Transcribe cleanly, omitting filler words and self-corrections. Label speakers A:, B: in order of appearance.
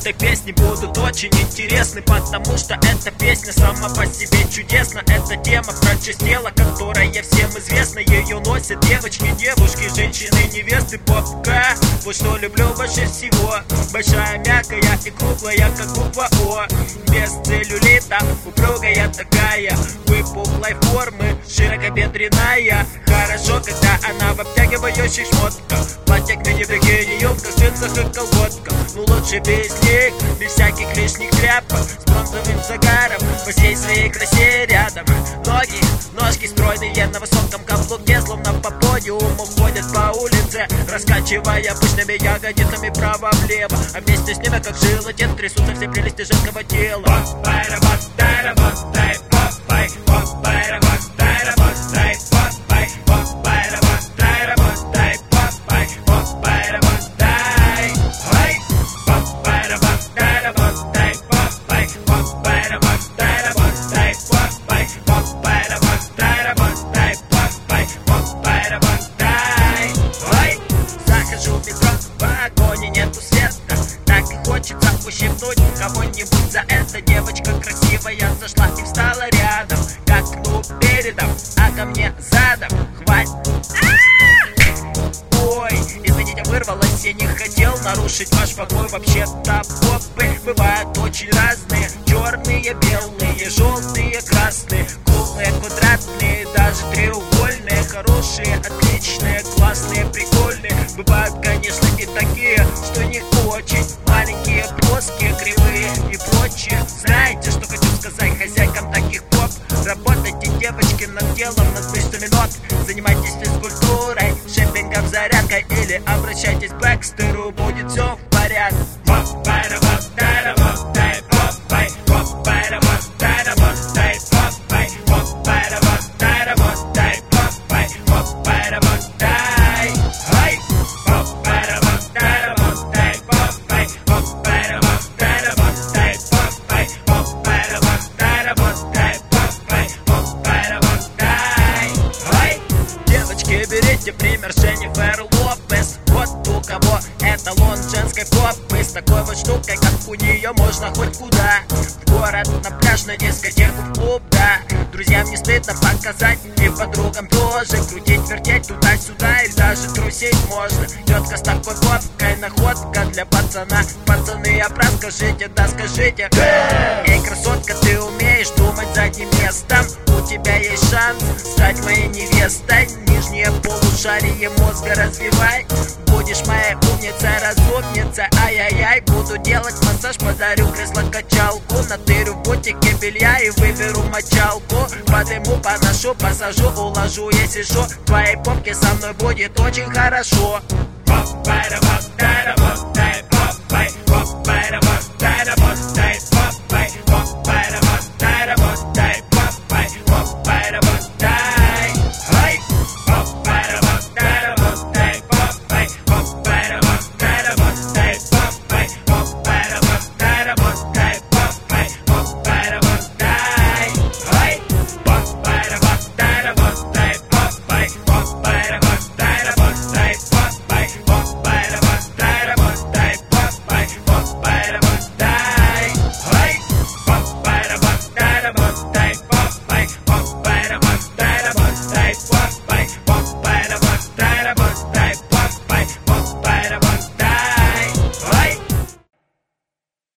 A: этой песни будут очень интересны, потому что эта песня сама по себе чудесна. Это тема про часть тела, которая всем известна. Ее носят девочки, девушки, женщины, невесты. Попка, вот что люблю больше всего. Большая, мягкая и круглая, как буква О. Без целлюлита, упругая такая, выпуклой формы, широкобедренная. Хорошо, когда она в обтягивающих шмотках, платье к мини-бикини, юбка, джинсах и колготках. Ну лучше без них, без всяких лишних тряпок, с бронзовым загаром, по всей своей красе рядом. Ноги, ножки стройные на высоком каблуке, словно по подиуму ходят по улице, раскачивая пышными ягодицами право-влево. А вместе с ними, как желатин, трясутся все прелести женского тела. Нету света, так и хочется ущипнуть кого-нибудь за это. Девочка красивая зашла и встала рядом, как ну передом, а ко мне задом. Хватит. Ой, извините, вырвалась, я не хотел нарушить ваш покой. Вообще-то попы бывают очень разные: черные, белые, желтые, красные, круглые, квадратные, даже треугольные. Хорошие, отличные, классные, прикольные. Бывают, конечно, и такие, что не очень маленькие, плоские, кривые и прочие. Знаете, что хочу сказать хозяйкам таких поп? Работайте, девочки, над делом, над мышцами ног. Занимайтесь физкультурой, шейпингом, зарядкой, или обращайтесь к Бэкстеру, будет все в порядке. Берите пример Дженнифер Лопес. Вот у кого эталон женской попы. С такой вот штукой, как у нее, можно хоть куда. В город, на пляж, на дискотеку, в клуб, да. Друзьям не стыдно показать, и подругам тоже. Крутить, вертеть туда-сюда, и даже трусить можно. Тетка с такой попкой, находка для пацана. Пацаны, скажите, да скажите. Эй, красотка, ты умеешь думать задним местом? У тебя есть шанс стать моей невестой. Нижнее полушарие мозга развивай. Будешь моя умница, разумница. Ай-яй-яй, буду делать массаж, подарю кресло-качалку. Натырю в бутике белья и выберу мочалку. Подниму, поношу, посажу, уложу, если шо. Твоей попке со мной будет очень хорошо.